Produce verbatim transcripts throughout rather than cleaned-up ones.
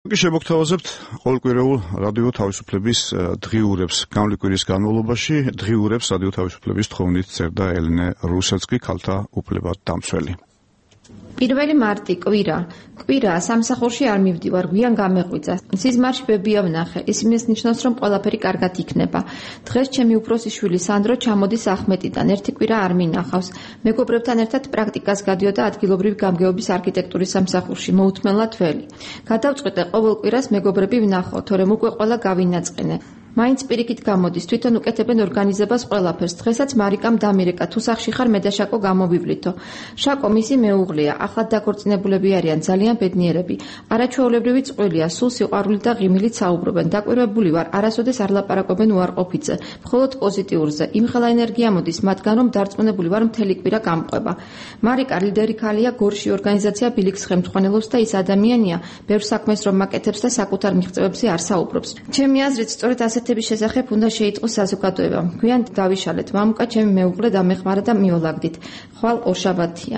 Შემოგთავაზებთ ყოველკვირეულ რადიო თავისუფლების დღიურებს. გამლი კვირის განმავლობაში დღიურებს რადიო თავისუფლების თხოვნით წერდა ელენე რუსეცკი, ქალთა უფლებად დამცველი. პირველი მარტი კვირა. კვირა სამსახურში არ მივდივარ, გვიან გამეღვიძა. სიზმარში ბებია ვნახე. ის იმის ნიშნავს, რომ ყველაფერი კარგად იქნება. დღეს ჩემი უფროსი შვილი სანდრო ჩამოდის ახმეტიდან. ერთი კვირა არ მინახავს. მეგობრებთან ერთად პრაქტიკას გადიოდა ადგილობრივი გამგეობის არქიტექტურის სამსახურში, მოუთმენლად ველი. გადავწყვიტე ყოველ კვირას მეგობრები ვნახო, თორემ უკვე ყველა გავინაწყენე. მაინც პირიქით გამოდის, თვითონ უკეთებენ ორგანიზებას ყველაფერს. დღესაც მარიკამ დამირეკა, თუ სახში ხარ მე და შაკო გამოვივლითო. შაკო მისი მეუღლეა, ახლად დაქორწინებულები არიან, ძალიან ბედნიერები. არაჩვეულებრივი წყვილია, სულ სიყვარული და ღიმილით საუბრობენ. დაკვირვებული ვარ, არასოდეს არ ლაპარაკობენ უარყოფითზე, მხოლოდ პოზიტიურზე. იმხელა ენერგია მოდის მათგან, რომ დარწმუნებული ვარ, მთელი კვირა გამყვება. მარიკა ლიდერი ქალია, გორში ორგანიზაცია ბილიქს ხელმძღვანელობს და ის ადამიანია, ბევრ საქმეს რომ მაკეთებს და საკუთარ მიღწევებზე არ საუბრობს. ჩემი აზრით, სწორედ ასეთების შესახებ უნდა შეიტყოს საზოგადოება. გვიან დავიშალეთ, მამუკა ჩემი მეუღლე დამეხმარა და მიოლაგდით. ხვალ ორშაბათია.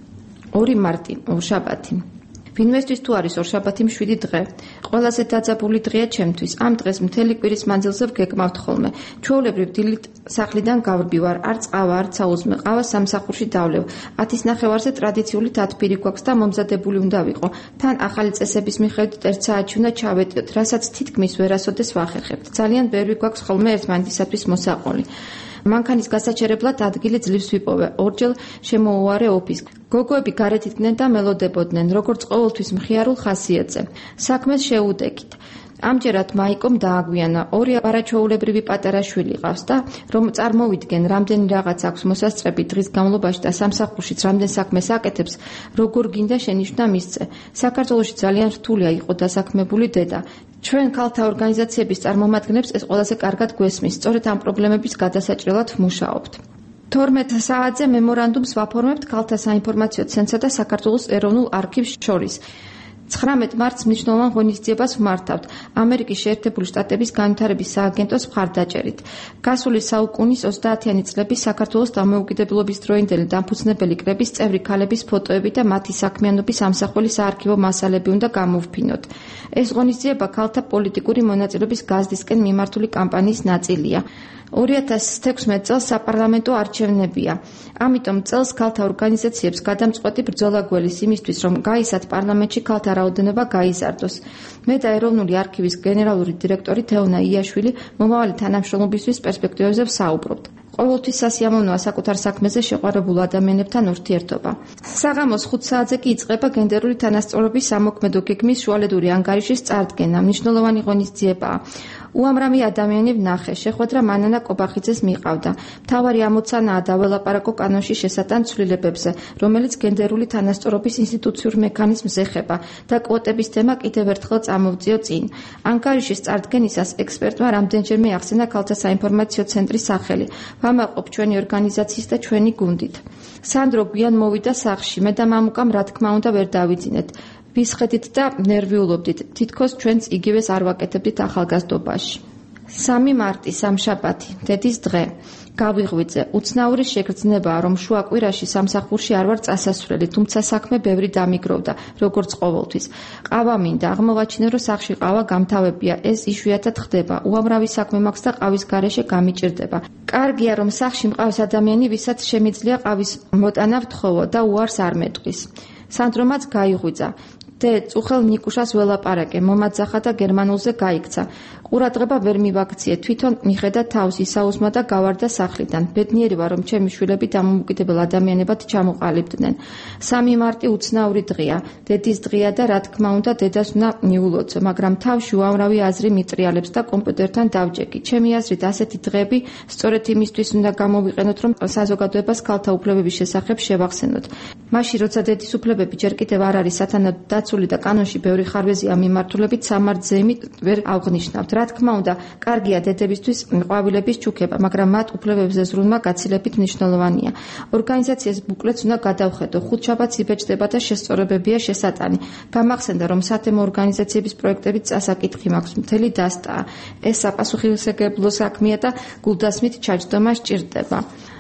ორი მარტი, ორშაბათი. ვინმესთვის თუ არის ორშაბათი მშვიდი დღე. ყველაზე დაძაბული დღეა ჩემთვის. ამ დღეს მთელი კვირის მანძილზე ვგეგმავთ ხოლმე. ჩვეულებრივ დილით სახლიდან გავრბივარ, არ წავა, არ საუზმე, ყავა სამსახურში დავლევ. ათის ნახევარზე ტრადიციული დათბირი გვაქვს და მომზადებული უნდა ვიყო. თან ახალი წესების მიხედვით ერთ საათში უნდა ჩავეტიოთ, რასაც თითქმის ვერასოდეს ვახერხებთ. ძალიან ბევრი გვაქვს ხოლმე ერთმანეთისათვის მოსაყოლი. მანქანის გასაჩერებლად ადგილი ძლივს ვიპოვე. ორჯერ შემოუვარე ოფისს. გოგოები გარეთ იდგნენ და მელოდებოდნენ, როგორც ყოველთვის მხიარულ ხასიათზე. საქმეს შეუდექით. ამჯერად მაიკომ დააგვიანა, ორი არაჩვეულებრივი პატარა შვილი ყავს და რომ წარმოვიდგენ, რამდენი რაღაც აქვს მოსასწრები დღის განმავლობაში და სამსახურშიც რამდენ საქმეს აკეთებს, როგორ გინდა შენიშვნა მისცე. საქართველოში ძალიან რთულია იყო დასაქმებული დედა. ჩვენ ქალთა ორგანიზაციების წარმომადგენლებს ეს ყველაზე კარგად გვესმის, სწორედ ამ პრობლემების გადასაჭრელად ვმუშაობთ. თორმეტ საათზე მემორანდუმს ვაფორმებთ ქალთა საინფორმაციო ცენტრსა და საქართველოს ეროვნულ არქივს შორის. ცხრამეტ მარტს მნიშვნელოვან ღონისძიებას ვმართავთ ამერიკის შეერთებული შტატების განვითარების სააგენტოს მხარდაჭერით. გასული საუკუნის ოცდაათიანი წლების საქართველოს დამოუკიდებლობის დროინდელი დამფუძნებელი კრების წევრი ქალების ფოტოები და მათი საქმიანობის ამსახველი საარქივო მასალები უნდა გამოვფინოთ. ეს ღონისძიება ქალთა პოლიტიკური მონაწილეობის გაზრდისკენ მიმართული კამპანიის ნაწილია. ორი ათას თექვსმეტ წელს საპარლამენტო არჩევნებია. ამიტომ წელს ქალთა ორგანიზაციებს გადამწყვეტი ბრძოლა გველის იმისთვის, რომ გაისად პარლამენტში ქალთა რაოდენობა გაიზარდოს. მე და ეროვნული არქივის გენერალური დირექტორი თეონა იაშვილი მომავალი თანამშრომლობისთვის პერსპექტივებზე ვსაუბრობთ. ყოველთვის სასიამოვნოა საკუთარ საქმეზე შეყვარებულ ადამიანებთან ურთიერთობა. საღამოს ხუთ საათზე კი იწყება გენდერული თანასწორობის სამოქმედო გეგმის შუალედური ანგარიშის წარდგენა. მნიშვნელოვანი ღონისძიებაა. უამრავი ადამიანი ვნახე, შეხვედრა მანანა კობახიძეს მიყავდა. მთავარი ამოცანაა დაველაპარაკო კანონში შესატან ცვლილებებზე, რომელიც გენდერული თანასწორობის ინსტიტუციურ მექანიზმს ეხება და კვოტების თემა კიდევ ერთხელ წამოვწიო წინ. ანგარიშის წარდგენისას ექსპერტმა რამდენჯერმე ახსენა ქალთა საინფორმაციო ცენტრის სახელი. ვამაყობ ჩვენი ორგანიზაციის და ჩვენი გუნდით. სანდრო გვიან მოვიდა სახლში, მე და მამუკამ რა თქმა უნდა ვერ დავიძინეთ. ვისხედით და ნერვიულობდით, თითქოს ჩვენც იგივეს არ ვაკეთებდით ახალგაზრდობაში. სამი მარტი, სამშაბათი, დედის დღე. გავიღვიძე, უცნაური შეგრძნებაა, რომ შუა კვირაში სამსახურში არ ვარ წასასვლელი, თუმცა საქმე ბევრი დამიგროვდა, როგორც ყოველთვის. ყავა მინდა, აღმოვაჩინე, რომ სახლში ყავა გამთავებია, ეს იშვიათად ხდება. უამრავი საქმე მაქვს და ყავის გარეშე გამიჭირდება. კარგია, რომ სახლში მყავს ადამიანი, ვისაც შემიძლია ყავის მოტანა ვთხოვო და უარს არ მეტყვის. სანდრომაც გაიღვიძა. დე წუხელ ნიკუშას ველაპარაკე, მომაძახა და გერმანულზე გაიქცა. ყურადღება ვერ მივაქციე, თვითონ მიხედა თავს ისაუზმა და გავარდა სახლიდან. ბედნიერი ვარ, რომ ჩემი შვილები დამოუკიდებელ ადამიანებად ჩამოყალიბდნენ. სამი მარტი უცნაური დღეა, დედის დღეა და რა თქმა უნდა დედას უნდა მიულოცო, მაგრამ თავში უამრავი აზრი მიტრიალებს და კომპიუტერთან დავჯექი. ჩემი აზრით ასეთი დღეები სწორედ იმისთვის უნდა გამოვიყენოთ, რომ საზოგადოებას ქალთა უფლებების შესახებ შევახსენოთ. მაშინ, როცა დედის უფლებები ჯერ კიდევ არ არის სათანადო დაცული და კანონში ბევრი ხარვეზია მიმართულებით, სამართზეიმით ვერ ავღნიშნავთ. რა თქმა უნდა, კარგია დედებისთვის ყვავილების ჩუქება, მაგრამ მათ უფლებებზე ზრუნვა გაცილებით მნიშვნელოვანია. ორგანიზაციას ბუკლეტს უნდა გადავხედო, ხუთშაბათს იბეჭდება და შესწორებებია შესატანი. გამახსენდა, რომ სათემო ორგანიზაციების პროექტებით წასაკითხი მაქვს, მთელი დასტაა. ეს საპასუხისმგებლო საქმეა და გულდასმით ჩაჯდომა სჭირდება.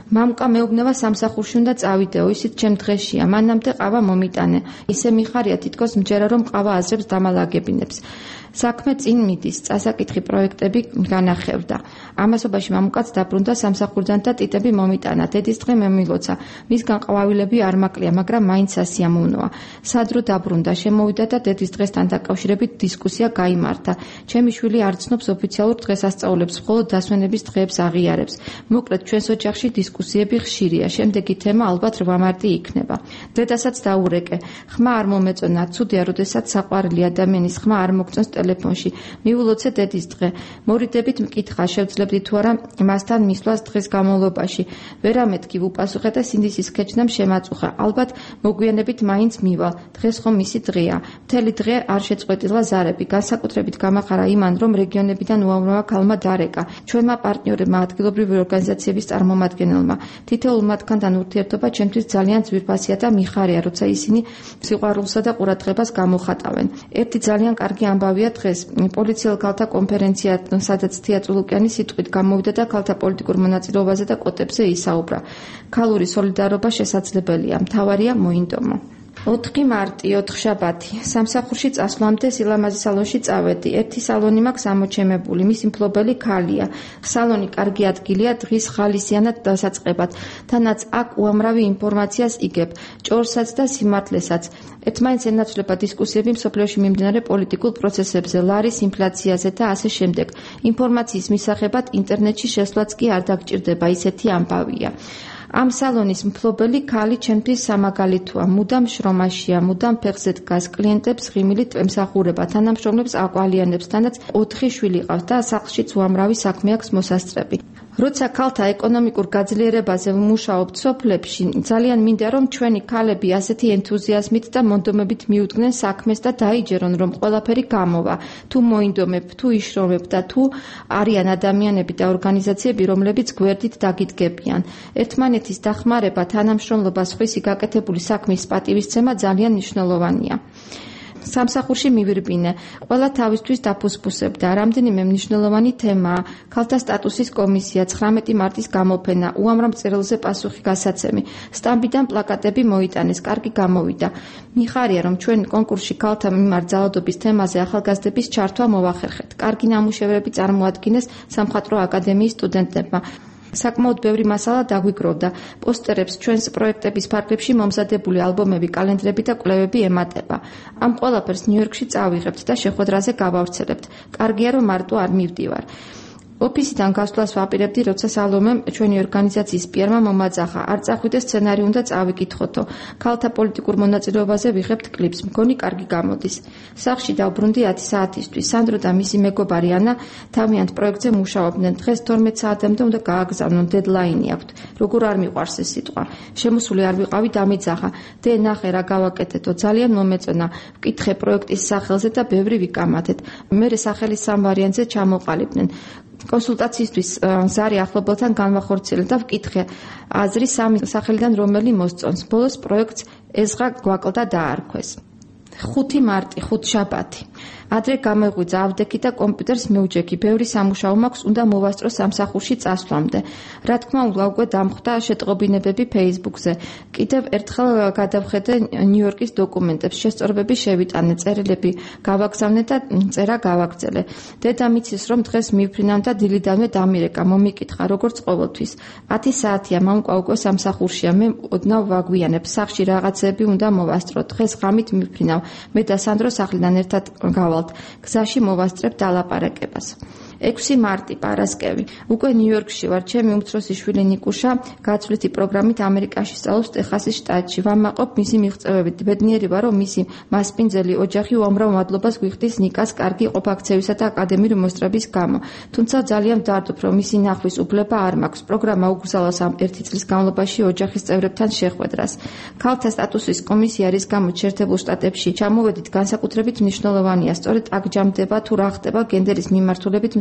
მამკა მეუბნება სამსახურში უნდა წავიდეო, ისიც ჩემ დღეშია, მანამდე ყავა მომიტანე. ისე მიხარია თითქოს მჯერა რომ ყავა აზრებს დამალაგებინებს. საქმე წინ მიდის, წასაკითხი პროექტები განახევდა. ამასობაში მამუკაც დაბრუნდა სამსახურიდან და ტიტები მომიტანა. დედის დღე მემილოცა. მისგან ყვავილები არ მაკლია, მაგრამ მაინც ასიამოვნოა. სადრო დაბრუნდა, შემოვიდა და დედის დღესთან დაკავშირებით დისკუსია გაიმართა. ჩემი შვილი არ ცნობს ოფიციალურ დღესასწაულებს, მხოლოდ დასვენების დღეებს აღიარებს. მოკლედ ჩვენს ოჯახში დისკუსიები ხშირია. შემდეგი თემა ალბათ რვა მარტი იქნება. დედასაც დაურეკე. ხმა არ მომეწონა, ცუდია, როდესაც საყვარელი ადამიანის ხმა არ მოგწონს ტელეფონში. მიულოცე დედის დღე. მორიდებით მკითხა, შევძლებდი თუ არა მასთან მისვლას დღეს განმავლობაში. ვერამეთქი ვუპასუხე და სინდისის ქეჩნამ შემაწუხა. ალბათ მოგვიანებით მაინც მივალ. დღეს ხომ მისი დღეა. მთელი დღე არ შეწყვეტილა ზარები. განსაკუთრებით გამახარა იმან, რომ რეგიონებიდან უამრავმა ქალმა დარეკა. ჩვენმა პარტნიორებმა, ადგილობრივი ორგანიზაციების წარმომადგენელმა. თითოეულ მათგანთან ურთიერთობა ჩემთვის ძალიან ძვირფასია და მიხარია, როცა ისინი სიყვარულსა და ყურადღებას გამოხატავენ. ერთი ძალიან კარგი ამბავია დღეს. პოლიციელ ქალთა კონფერენცია, სადაც თია წულუკიანი სიტყვით გამოვიდა და ქალთა პოლიტიკურ მონაწილეობაზე და კვოტებზე ისაუბრა. ქალური სოლიდარობა შესაძლებელია, მთავარია მოინდომო. ოთხი მარტი, ოთხშაბათი. სამსახურში წასვლამდე სილამაზის სალონში წავედი. ერთი სალონი მაქვს ამოჩემებული, მისი მფლობელი ქალია. სალონი კარგი ადგილია დღის ხალისიანად დასაწყებად. თანაც აქ უამრავი ინფორმაციას იგებ, ჭორსაც და სიმართლესაც. ერთმანეთს ენაცვლება დისკუსიები მსოფლიოში მიმდინარე პოლიტიკურ პროცესებზე, ლარის ინფლაციაზე და ასე შემდეგ. ინფორმაციის მისაღებად ინტერნეტში შესვლაც კი არ დაგჭირდება, ისეთი ამბავია. ამ სალონის მფლობელი ქალი ჩემთვის სამაგალითოა, მუდამ შრომაშია, მუდამ ფეხზე დგას, კლიენტებს ღიმილით ემსახურება, თანამშრომლებს აყვალიანებს, თანაც ოთხი შვილი ყავს და სახლშიც უამრავი საქმე აქვს მოსასწრები. როცა ქალთა ეკონომიკურ გაძლიერებაზე ვმუშაობ სოფლებში, ძალიან მინდა რომ ჩვენი ქალები ასეთი ენთუზიაზმით და მონდომებით მიუდგნენ საქმეს და დაიჯერონ რომ ყველაფერი გამოვა. თუ მოინდომებ, თუ იშრომებ და თუ არიან ადამიანები და ორგანიზაციები, რომლებიც გვერდით დაგიდგებიან. ერთმანეთის დახმარება, თანამშრომლობა, სხვისი გაკეთებული საქმის პატივისცემა ძალიან მნიშვნელოვანია. სამსახურში მივირბინე. ყველა თავისთვის დაფუსფუსებდა. რამდენიმე მნიშვნელოვანი თემაა. ქალთა სტატუსის კომისია, ცხრამეტი მარტის გამოფენა, უამრავ წერილზე პასუხი გასაცემი. სტამბიდან პლაკატები მოიტანეს, კარგი გამოვიდა. მიხარია, რომ ჩვენ კონკურსში ქალთა მიმართ ძალადობის თემაზე ახალგაზრდების ჩართვა მოვახერხეთ. კარგი ნამუშევრები წარმოადგინეს სამხატვრო აკადემიის სტუდენტებმა. საკმაოდ ბევრი მასალა დაგვიგროვდა. პოსტერებს, ჩვენს პროექტების ფარგლებში მომზადებული ალბომები, კალენდრები და კვლევები ემატება. ამ ყველაფერს ნიუ-იორკში წავიღებთ და შეხვედრაზე გავავრცელებთ. კარგია, რომ მარტო არ მივდივარ. ოფისიდან გასვლას ვაპირებდი, როცა სალომემ ჩვენი ორგანიზაციის პიარმა მომაძახა. არ წახვიდე სცენარი უნდა წავიკითხოთო. ქალთა პოლიტიკურ მონაწილეობაზე ვიღებთ კლიპს. მგონი კარგი გამოდის. სახლში დავბრუნდი ათი საათისთვის. სანდრო და მისი მეგობარი ანა თავიანთ პროექტზე მუშაობდნენ. დღეს თორმეტ საათამდე უნდა გააგზავნონ, დედლაინი აქვთ. როგორ არ მიყვარს ეს სიტყვა. შემოსული არ ვიყავი, დამიძახა. დე ნახე რა გავაკეთეთო, ძალიან მომეწონა. ვკითხე პროექტის სახელზე და ბევრი ვიკამათეთ. მერე სახელის სამ ვარიანტზე ჩამოყალიბდნენ. კონსულტაციისთვის ზარი ახლობელთან განვახორციელე და ვკითხე აზრი სამი სახელიდან რომელი მოსწონს. ბოლოს პროექტს ეზღა გვაკლდა დაარქვეს. ხუთი მარტი, ხუთშაბათი. ადრე გამოიღვიძა ავდექი და კომპიუტერს მივჯექი. ბევრი სამუშაო მაქვს, უნდა მოვასწრო სამსახურში წასვლამდე. რა თქმა უნდა, უკვე დამხვდა შეტყობინებები Facebook-ზე. კიდევ ერთხელ გადავხედე ნიუ-იორკის დოკუმენტებს, შესწორებები შევიტანე, წერილები გავაგზავნე და წერა გავაგრძელე. დედა მიცის, რომ დღეს მივფრინავ და დილიდანვე დამირეკა, მომიკითხა, როგორც ყოველთვის. ათი საათია, მამკა უკვე სამსახურშია, მე ოდნავ ვაგვიანებ, სახლში რაღაცები უნდა მოვასწრო. დღეს ღამით მივფრინავ, მე და სანდრო სახლიდან ერთად გავალთ. გზაში მოვასწრებ დალაპარაკებას. ექვსი მარტი, პარასკევი. უკვე ნიუ-იორკში ვარ. ჩემი უმცროსი შვილი ნიკუშა გაცვლითი პროგრამით ამერიკაში სწავლობს ტეხასის შტატში. ვამაყობ მისი მიღწევებით. ბედნიერი ვარ, რომ მისი მასპინძელი ოჯახი უამრავ მადლობას გვიხდის ნიკას კარგი ყოფაქცევისა და აკადემიური მოსწრების გამო. თუმცა ძალიან ვდარდობ, რომ მისი ნახვის უფლება არ მაქვს. პროგრამა უგზავნოს ამ ერთი წლის განმავლობაში ოჯახის წევრებთან შეხვედრას. ქალთა სტატუსის კომისია, რის გამოც შეერთებულ შტატებში ჩამოვედით, განსაკუთრებით მნიშვნელოვანია. სწორედ აქ ჯამდება თუ რა ხდება გენდერის მიმართულებით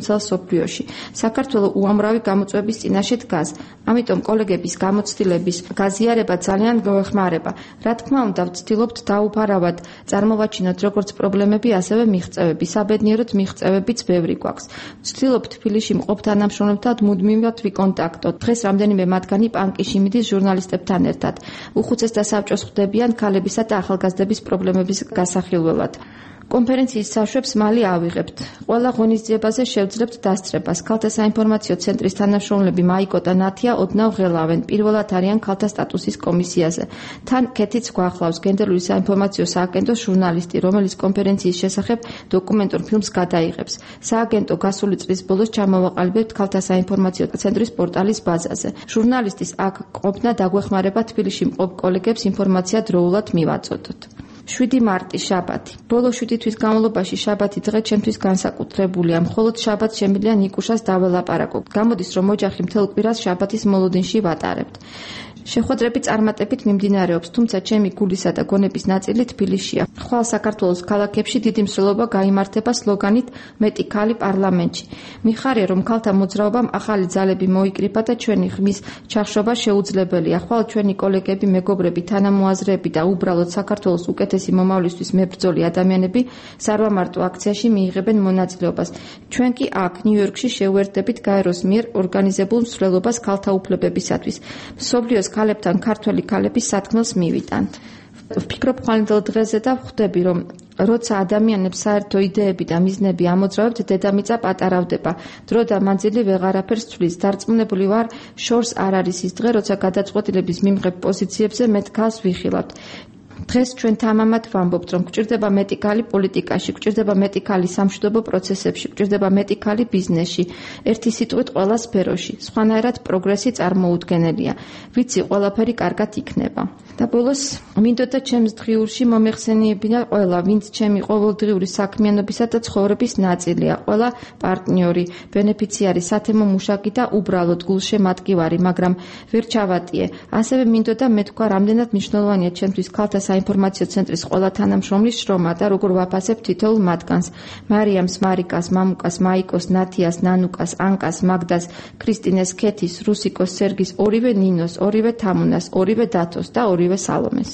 მთელ მსოფლიოში. საქართველო უამრავი გამოწვევის წინაშე დგას. ამიტომ კოლეგების გამოცდილების გაზიარება ძალიან გვეხმარება. რა თქმა უნდა, ვცდილობთ დაუფარავად წარმოვაჩინოთ როგორც პრობლემები, ასევე მიღწევები. საბედნიეროდ მიღწევებიც ბევრი გვაქვს. ვცდილობთ თბილისში მყოფ თანამშრომლებთან მუდმივად ვიკონტაქტოთ. დღეს რამდენიმე მათგანი პანკიში მიდის ჟურნალისტებთან ერთად. უხუცეს და საბჭოს ხვდებიან ქალებისა და ახალგაზრდების პრობლემების გასახილველად. კონფერენციის საშვებს მალე ავიღებთ. ყველა ღონისძიებაზე შევძლებთ დასწრებას. ქალთა საინფორმაციო ცენტრის თანამშრომლები მაიკო და ნათია ოდნავ ღელავენ. პირველად არიან ქალთა სტატუსის კომისიაზე. თან კეთიც გვახლავს გენდერული საინფორმაციო სააგენტოს ჟურნალისტი, რომელიც კონფერენციის შესახებ დოკუმენტურ ფილმს გადაიღებს. სააგენტო გასული წლის ბოლოს ჩამოვაყალიბებთ ქალთა საინფორმაციო ცენტრის პორტალის ბაზაზე. ჟურნალისტის აქ ყოფნა დაგვეხმარება თბილისში მყოფ კოლეგებს ინფორმაცია დროულად მივაწოდოთ. შვიდი მარტი შაბათი. ბოლო შვიდი თვის განმავლობაში შაბათი დღე ჩემთვის განსაკუთრებულია. მხოლოდ შაბათს შემიძლია ნიკუშას დაველაპარაკო. გამოდის რომ ოჯახი მთელ კვირას შაბათის მოლოდინში ვატარებთ. შეხვედრები წარმატებით მიმდინარეობს, თუმცა ჩემი გულისა და გონების ნაწილი თბილისშია. ხვალ საქართველოს ქალაქებში დიდი მსვლელობა გაიმართება სლოგანით მეტი ქალი პარლამენტში. მიხარია რომ ქალთა მოძრაობამ ახალი ძალები მოიკრიფა და ჩვენი ხმის ჩახშობა შეუძლებელია. ხვალ ჩვენი კოლეგები, მეგობრები, თანამოაზრეები და უბრალოდ საქართველოს უკეთესი მომავლისთვის მებრძოლი ადამიანები სარვამარტო აქციაში მიიღებენ მონაწილეობას. ჩვენ კი აქ ნიუ-იორკში შევერთდებით გაეროს მიერ ორგანიზებულ მსვლელობას ქალთა უფლებებისათვის. მსოფლიოს ქალებთან ქართველი ქალების სათქმელს მივიტანთ. ვფიქრობ ხვალინდელ დღეზე და ვხვდები, რომ როცა ადამიანებს საერთო იდეები და მიზნები ამოძრავებთ, დედამიწა პატარავდება. დრო და მანძილი ვეღარაფერს ცვლის. დარწმუნებული ვარ, შორს არ არის ის დღე, როცა გადაწყვეტილების მიმღებ პოზიციებზე მეტ ქალს ვიხილავთ. დღეს ჩვენ თამამად ვამბობთ, რომ გვჭირდება მეტი ქალი პოლიტიკაში, გვჭირდება მეტი ქალი სამშვიდობო პროცესებში, გვჭირდება მეტი ქალი ბიზნესში, ერთი სიტყვით ყველა სფეროში. სხვანაირად პროგრესი წარმოუდგენელია. ვიცი, ყველაფერი კარგად იქნება. და ბოლოს მინდოდა ჩემს დღიურში მომეხსენიებინა ყველა, ვინც ჩემი ყოველდღიური საქმიანობისა და ცხოვრების ნაწილია, ყველა პარტნიორი, ბენეფიციარი, სათემო მუშაკი და უბრალოდ გულშემატკივარი, მაგრამ ვერ ჩავატიე. ასევე მინდოდა მეთქვა, რამდენად მნიშვნელოვანია ჩემთვის ქალთა საინფორმაციო ცენტრის ყველა თანამშრომლის შრომა და როგორ ვაფასებ თითოეულ მათგანს. მარიამს, მარიკას, მამუკას, მაიკოს, ნათიას, ნანუკას, ანკას, მაგდას, ქრისტინეს, ქეთის, რუსიკოს, სერგის, ორივე ნინოს, ორივე თამუნას, ორივე დათოს და ორივე სალომეს.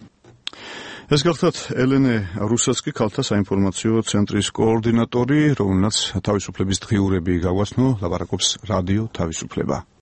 ეს გახლავთ ელენე რუსაცკი, ქალთა საინფორმაციო ცენტრის კოორდინატორი, რომელსაც თავისუფლების დღიურები გაგვაცნო, ლაპარაკობს რადიო თავისუფლება.